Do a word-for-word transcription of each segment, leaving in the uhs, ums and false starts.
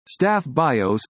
Staff bios.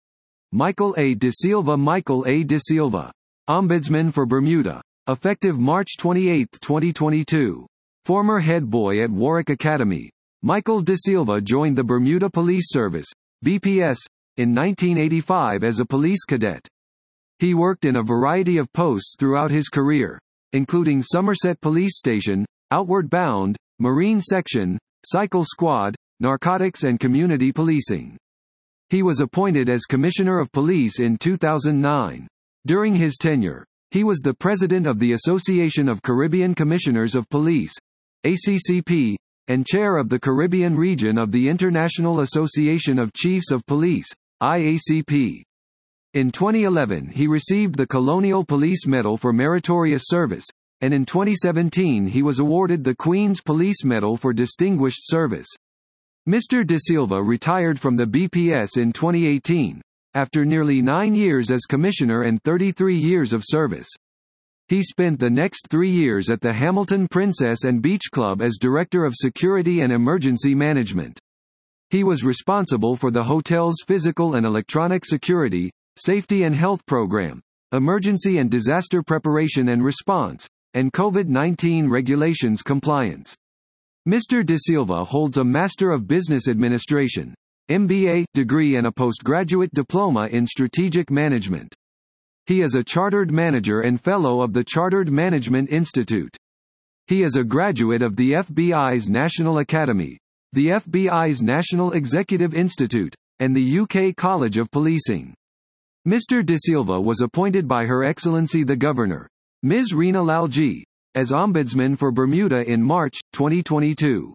Michael A. De Silva Michael A. De Silva, Ombudsman for Bermuda. Effective March twenty-eighth, twenty twenty-two. Former head boy at Warwick Academy. Michael De Silva joined the Bermuda Police Service, B P S, in nineteen eighty-five as a police cadet. He worked in a variety of posts throughout his career, including Somerset Police Station, Outward Bound, Marine Section, Cycle Squad, Narcotics and Community Policing. He was appointed as Commissioner of Police in two thousand nine. During his tenure, he was the president of the Association of Caribbean Commissioners of Police, A C C P, and chair of the Caribbean region of the International Association of Chiefs of Police, I A C P. In twenty eleven he received the Colonial Police Medal for Meritorious Service, and in twenty seventeen he was awarded the Queen's Police Medal for Distinguished Service. Mister De Silva retired from the B P S in twenty eighteen, after nearly nine years as Commissioner and thirty-three years of service. He spent the next three years at the Hamilton Princess and Beach Club as Director of Security and Emergency Management. He was responsible for the hotel's physical and electronic security, safety and health program, emergency and disaster preparation and response, and COVID nineteen regulations compliance. Mister De Silva holds a Master of Business Administration, M B A, degree and a postgraduate diploma in Strategic Management. He is a Chartered Manager and Fellow of the Chartered Management Institute. He is a graduate of the F B I's National Academy, the F B I's National Executive Institute, and the U K College of Policing. Mister De Silva was appointed by Her Excellency the Governor, Miz Rina Lalji, as Ombudsman for Bermuda in March, twenty twenty-two.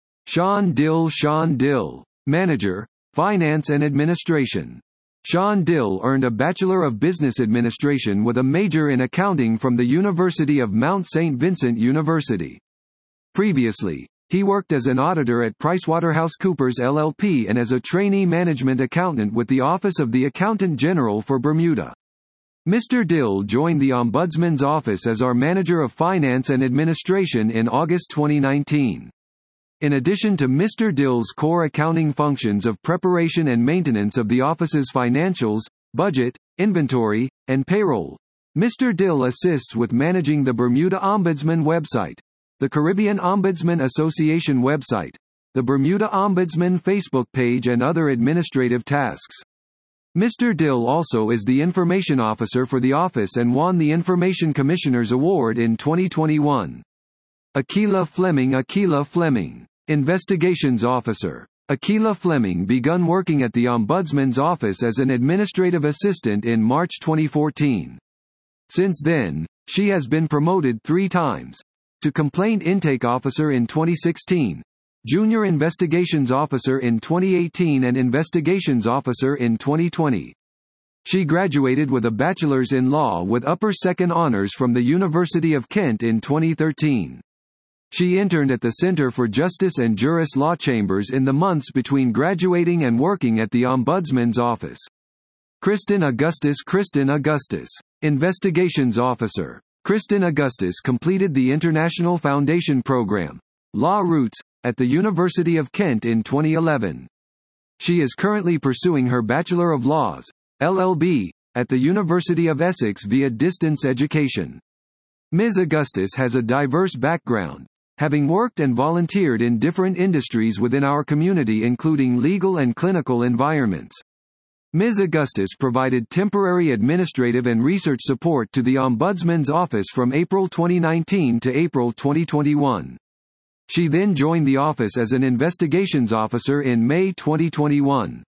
Sean Dill Sean Dill, Manager, Finance and Administration. Sean Dill earned a Bachelor of Business Administration with a major in accounting from the University of Mount Saint Vincent University. Previously, he worked as an auditor at PricewaterhouseCoopers L L P and as a trainee management accountant with the Office of the Accountant General for Bermuda. Mister Dill joined the Ombudsman's Office as our Manager of Finance and Administration in August twenty nineteen. In addition to Mister Dill's core accounting functions of preparation and maintenance of the office's financials, budget, inventory, and payroll, Mister Dill assists with managing the Bermuda Ombudsman website, the Caribbean Ombudsman Association website, the Bermuda Ombudsman Facebook page and other administrative tasks. Mister Dill also is the Information Officer for the office and won the Information Commissioner's Award in twenty twenty-one. Akila Fleming Akila Fleming, Investigations Officer. Akila Fleming begun working at the Ombudsman's Office as an administrative assistant in March twenty fourteen. Since then, she has been promoted three times. To Complaint Intake Officer in twenty sixteen, Junior Investigations Officer in twenty eighteen and Investigations Officer in twenty twenty. She graduated with a Bachelor's in Law with Upper Second Honours from the University of Kent in twenty thirteen. She interned at the Center for Justice and Juris Law Chambers in the months between graduating and working at the Ombudsman's Office. Kristen Augustus Kristen Augustus, Investigations Officer. Kristen Augustus completed the International Foundation Program, Law Roots, at the University of Kent in twenty eleven. She is currently pursuing her Bachelor of Laws, L L B, at the University of Essex via distance education. Miz Augustus has a diverse background, having worked and volunteered in different industries within our community including legal and clinical environments. Miz Augustus provided temporary administrative and research support to the Ombudsman's Office from April twenty nineteen to April twenty twenty-one. She then joined the office as an investigations officer in May twenty twenty-one.